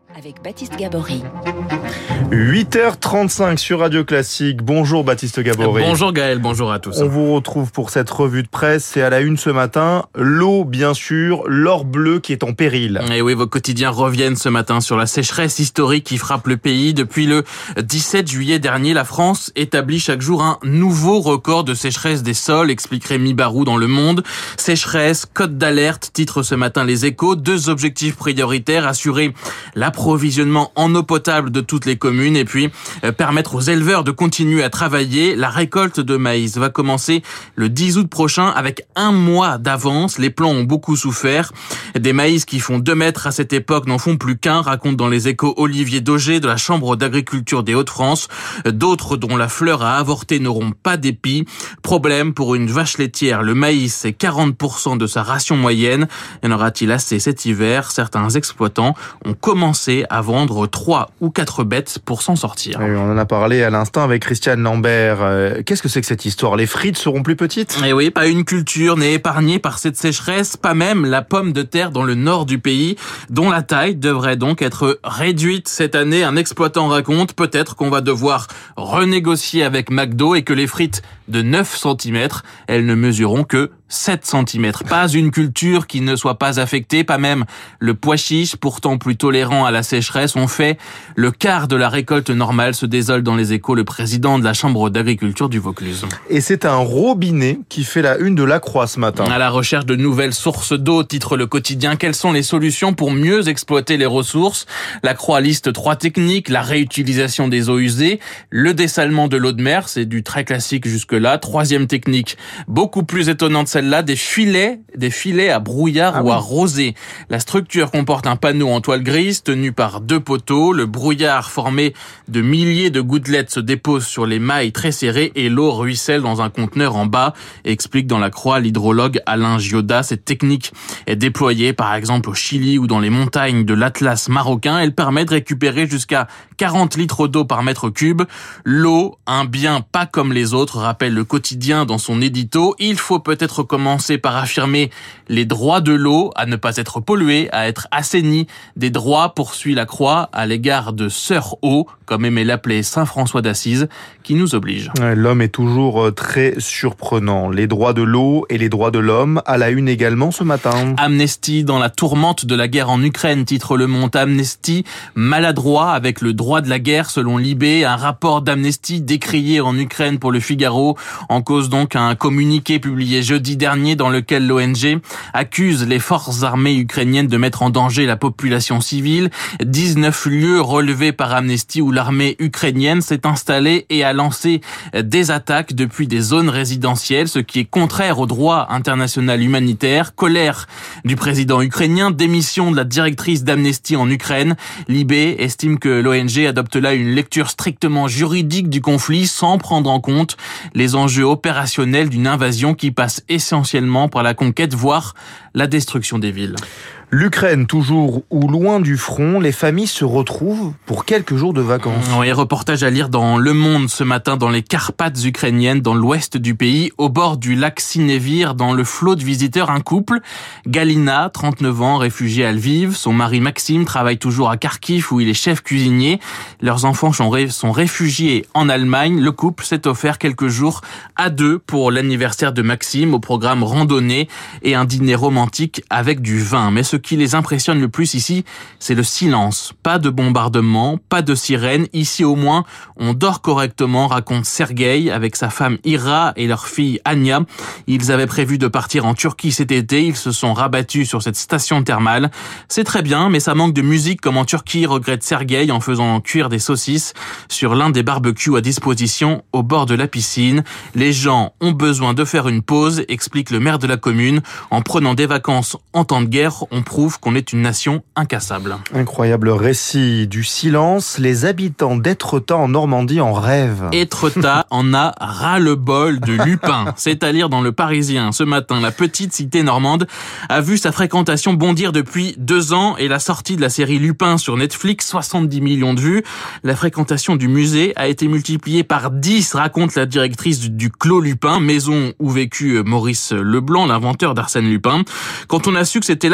avec Baptiste Gabory. 8h35 sur Radio Classique. Bonjour Baptiste Gabory. Bonjour Gaël, bonjour à tous. On vous retrouve pour cette revue de presse. C'est à la une ce matin. L'eau, bien sûr, l'or bleu qui est en péril. Et oui, vos quotidiens reviennent ce matin sur la sécheresse historique qui frappe le pays. Depuis le 17 juillet dernier, la France établit chaque jour un nouveau record de sécheresse des sols, explique Rémi Barou dans Le Monde. Sécheresse, code d'alerte, titre ce matin Les Échos. 2 objectifs prioritaires, assurer l'approvisionnement en eau potable de toutes les communes et puis permettre aux éleveurs de continuer à travailler. La récolte de maïs va commencer le 10 août prochain avec 1 mois d'avance. Les plants ont beaucoup souffert. Des maïs qui font 2 mètres à cette époque n'en font plus qu'un, raconte dans Les Échos Olivier Dauger de la Chambre d'agriculture des Hauts-de-France. D'autres dont la fleur a avorté n'auront pas d'épi. Problème pour une vache laitière. Le maïs, c'est 40% de sa ration moyenne. Y en aura-t-il assez cet hiver? Certains exploitants ont commencé à vendre 3 ou 4 bêtes pour s'en sortir. Oui, on en a parlé à l'instant avec Christiane Lambert. Qu'est-ce que c'est que cette histoire? Les frites seront plus petites? Et oui, pas une culture n'est épargnée par cette sécheresse, pas même la pomme de terre dans le nord du pays, dont la taille devrait donc être réduite cette année. Un exploitant raconte peut-être qu'on va devoir renégocier avec McDo et que les frites de 9 cm, elles ne mesureront que 7 cm. Pas une culture qui ne soit pas affectée, pas même le pois chiche, pourtant plus tolérant à la sécheresse. On fait le quart de la récolte normale, se désole dans Les Échos le président de la Chambre d'agriculture du Vaucluse. Et c'est un robinet qui fait la une de La Croix ce matin. À la recherche de nouvelles sources d'eau, titre le quotidien. Quelles sont les solutions pour mieux exploiter les ressources? La Croix liste 3 techniques: la réutilisation des eaux usées, le dessalement de l'eau de mer, c'est du très classique jusque-là. 3e technique, beaucoup plus étonnante celle-là, des filets à brouillard ou à rosée. La structure comporte un panneau en toile grise tenu par 2 poteaux. Le brouillard formé de milliers de gouttelettes se dépose sur les mailles très serrées et l'eau ruisselle dans un conteneur en bas, explique dans La Croix l'hydrologue Alain Gioda. Cette technique est déployée par exemple au Chili ou dans les montagnes de l'Atlas marocain. Elle permet de récupérer jusqu'à 40 litres d'eau par mètre cube. L'eau, un bien pas comme les autres, rappelle le quotidien dans son édito. Il faut peut-être commencer par affirmer les droits de l'eau, à ne pas être polluée, à être assainie. Des droits, poursuit La Croix, à l'égard de Sœur Eau, comme aimait l'appeler Saint François d'Assise, qui nous oblige. L'homme est toujours très surprenant. Les droits de l'eau et les droits de l'homme, à la une également ce matin. Amnesty dans la tourmente de la guerre en Ukraine, titre Le Monde. Amnesty maladroit avec le droit de la guerre selon Libé. Un rapport d'Amnesty décrié en Ukraine pour Le Figaro. En cause donc un communiqué publié jeudi dernier dans lequel l'ONG accuse les forces armées ukrainiennes de mettre en danger la population civile. 19 lieux relevés par Amnesty où l'armée ukrainienne s'est installée et a lancé des attaques depuis des zones résidentielles, ce qui est contraire au droit international humanitaire. Colère du président ukrainien, démission de la directrice d'Amnesty en Ukraine. Libé estime que l'ONG adopte là une lecture strictement juridique du conflit sans prendre en compte les enjeux opérationnels d'une invasion qui passe essentiellement par la conquête, voire la destruction des villes. L'Ukraine, toujours ou loin du front, les familles se retrouvent pour quelques jours de vacances. Oui, reportage à lire dans Le Monde ce matin dans les Carpates ukrainiennes, dans l'ouest du pays, au bord du lac Sinevir, dans le flot de visiteurs, un couple. Galina, 39 ans, réfugiée à Lviv. Son mari Maxime travaille toujours à Kharkiv où il est chef cuisinier. Leurs enfants sont réfugiés en Allemagne. Le couple s'est offert quelques jours à 2 pour l'anniversaire de Maxime, au programme randonnée et un dîner romantique avec du vin. Mais ce qui les impressionne le plus ici, c'est le silence. Pas de bombardement, pas de sirène. Ici au moins, on dort correctement, raconte Sergueï avec sa femme Ira et leur fille Anya. Ils avaient prévu de partir en Turquie cet été. Ils se sont rabattus sur cette station thermale. C'est très bien, mais ça manque de musique comme en Turquie, regrette Sergueï en faisant cuire des saucisses sur l'un des barbecues à disposition au bord de la piscine. Les gens ont besoin de faire une pause, explique le maire de la commune. En prenant des vacances en temps de guerre, on prouve qu'on est une nation incassable. Incroyable récit du silence. Les habitants d'Étretat en Normandie en rêvent. Étretat en a ras-le-bol de Lupin. C'est à lire dans Le Parisien ce matin. La petite cité normande a vu sa fréquentation bondir depuis 2 ans et la sortie de la série Lupin sur Netflix, 70 millions de vues. La fréquentation du musée a été multipliée par 10, raconte la directrice du Clos Lupin, maison où vécut Maurice Leblanc, l'inventeur d'Arsène Lupin. Quand on a su que c'était là qu'avait été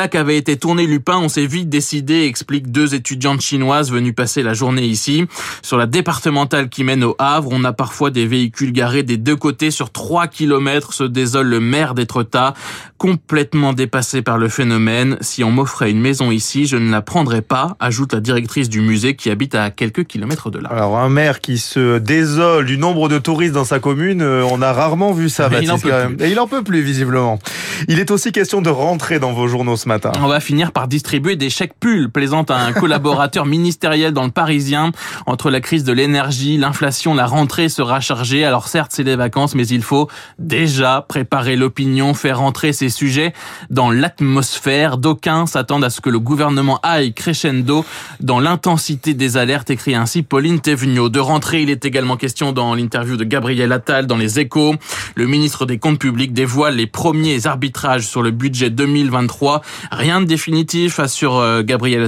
était tourné Lupin, on s'est vite décidé, expliquent 2 étudiantes chinoises venues passer la journée ici. Sur la départementale qui mène au Havre, on a parfois des véhicules garés des 2 côtés sur 3 kilomètres, se désole le maire d'Étretat, complètement dépassé par le phénomène. Si on m'offrait une maison ici, je ne la prendrais pas, ajoute la directrice du musée qui habite à quelques kilomètres de là. Alors un maire qui se désole du nombre de touristes dans sa commune, on a rarement vu ça, Baptiste. Et il en peut plus, visiblement. Il est aussi question de rentrer dans vos journaux ce matin. On va finir par distribuer des chèques pulls, plaisante un collaborateur ministériel dans le Parisien. Entre la crise de l'énergie, l'inflation, la rentrée sera chargée. Alors certes, c'est les vacances, mais il faut déjà préparer l'opinion, faire rentrer ces sujets dans l'atmosphère. D'aucuns s'attendent à ce que le gouvernement aille crescendo dans l'intensité des alertes, écrit ainsi Pauline Thévenot. De rentrée, il est également question dans l'interview de Gabriel Attal dans Les Échos. Le ministre des Comptes publics dévoile les premiers arbitrages sur le budget 2023. Rien de définitif, assure Gabriel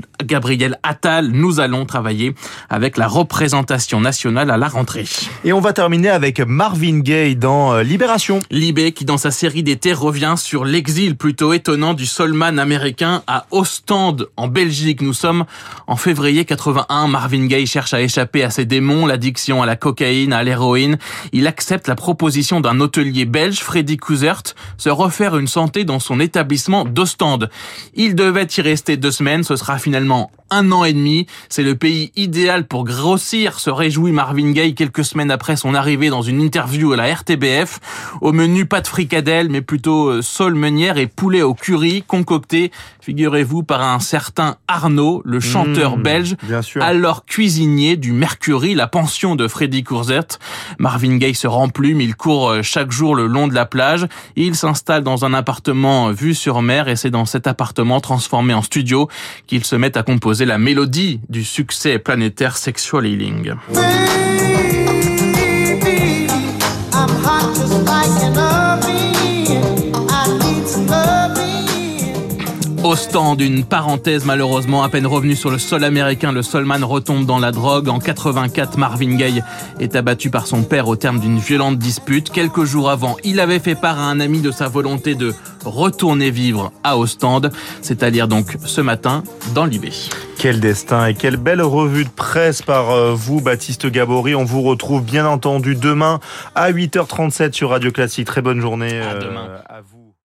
Attal. Nous allons travailler avec la représentation nationale à la rentrée. Et on va terminer avec Marvin Gaye dans Libération. Libé qui, dans sa série d'été, revient sur l'exil plutôt étonnant du soulman américain à Ostende, en Belgique. Nous sommes en février 81. Marvin Gaye cherche à échapper à ses démons, l'addiction à la cocaïne, à l'héroïne. Il accepte la proposition d'un hôtelier belge, Freddy Couzert, se refaire une santé dans son établissement d'Ostende. Il devait y rester 2 semaines, ce sera finalement 1 an et demi. C'est le pays idéal pour grossir, se réjouit Marvin Gaye quelques semaines après son arrivée dans une interview à la RTBF. Au menu, pas de fricadelle, mais plutôt sole meunière et poulet au curry, concocté, figurez-vous, par un certain Arnaud, le chanteur belge, alors cuisinier du Mercury, la pension de Freddy Couzert. Marvin Gaye se remplume, il court chaque jour le long de la plage. Il s'installe dans un appartement vue sur mer et c'est dans cet appartement transformé en studio qu'il se met à composer la mélodie du succès planétaire Sexual Healing. Ostende, une parenthèse malheureusement, à peine revenu sur le sol américain, le soulman retombe dans la drogue. En 84, Marvin Gaye est abattu par son père au terme d'une violente dispute. Quelques jours avant, il avait fait part à un ami de sa volonté de retourner vivre à Ostende. C'est à lire donc ce matin dans Libé. Quel destin et quelle belle revue de presse par vous, Baptiste Gabory. On vous retrouve bien entendu demain à 8h37 sur Radio Classique. Très bonne journée à demain. À vous.